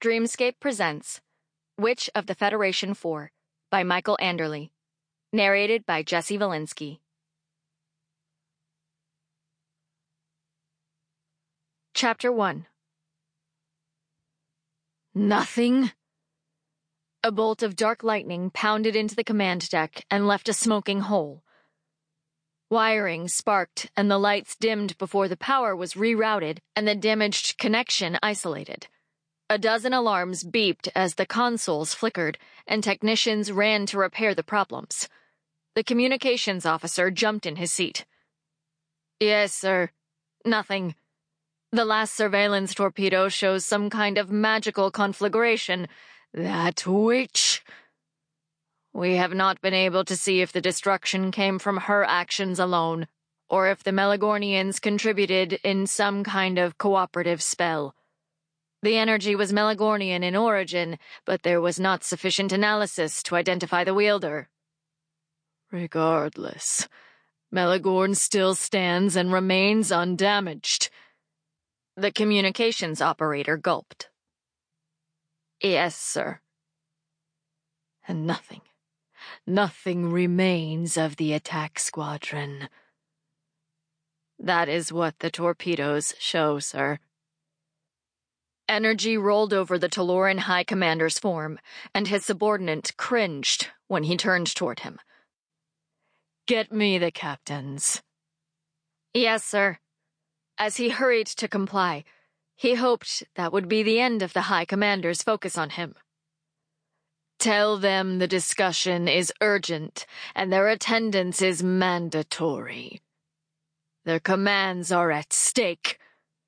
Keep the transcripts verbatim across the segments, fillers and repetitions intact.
Dreamscape presents Witch of the Federation four by Michael Anderle. Narrated by Jesse Valinsky. Chapter one. Nothing? A bolt of dark lightning pounded into the command deck and left a smoking hole. Wiring sparked and the lights dimmed before the power was rerouted and the damaged connection isolated. A dozen alarms beeped as the consoles flickered and technicians ran to repair the problems. The communications officer jumped in his seat. Yes, sir. Nothing. The last surveillance torpedo shows some kind of magical conflagration. That witch. We have not been able to see if the destruction came from her actions alone, or if the Melagornians contributed in some kind of cooperative spell. The energy was Melagornian in origin, but there was not sufficient analysis to identify the wielder. Regardless, Melagorn still stands and remains undamaged. The communications operator gulped. Yes, sir. And nothing. Nothing remains of the attack squadron. That is what the torpedoes show, sir. Energy rolled over the Taloran High Commander's form, and his subordinate cringed when he turned toward him. Get me the captains. Yes, sir. As he hurried to comply, he hoped that would be the end of the High Commander's focus on him. Tell them the discussion is urgent, and their attendance is mandatory. Their commands are at stake.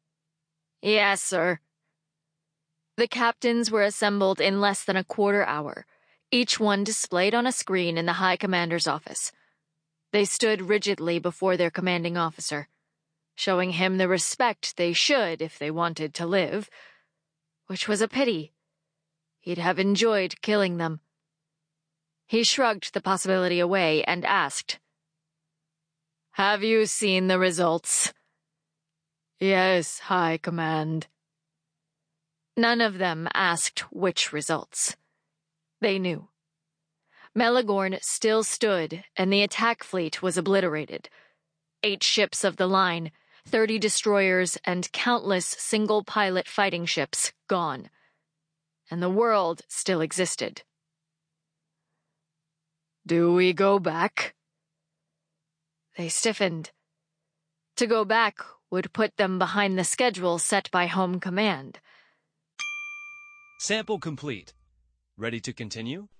Yes, sir. The captains were assembled in less than a quarter hour, each one displayed on a screen in the High Commander's office. They stood rigidly before their commanding officer, showing him the respect they should if they wanted to live, which was a pity. He'd have enjoyed killing them. He shrugged the possibility away and asked, Have you seen the results? Yes, High Command. None of them asked which results. They knew. Melagorn still stood, and the attack fleet was obliterated. Eight ships of the line, thirty destroyers, and countless single-pilot fighting ships gone. And the world still existed. Do we go back? They stiffened. To go back would put them behind the schedule set by Home Command. Sample complete. Ready to continue?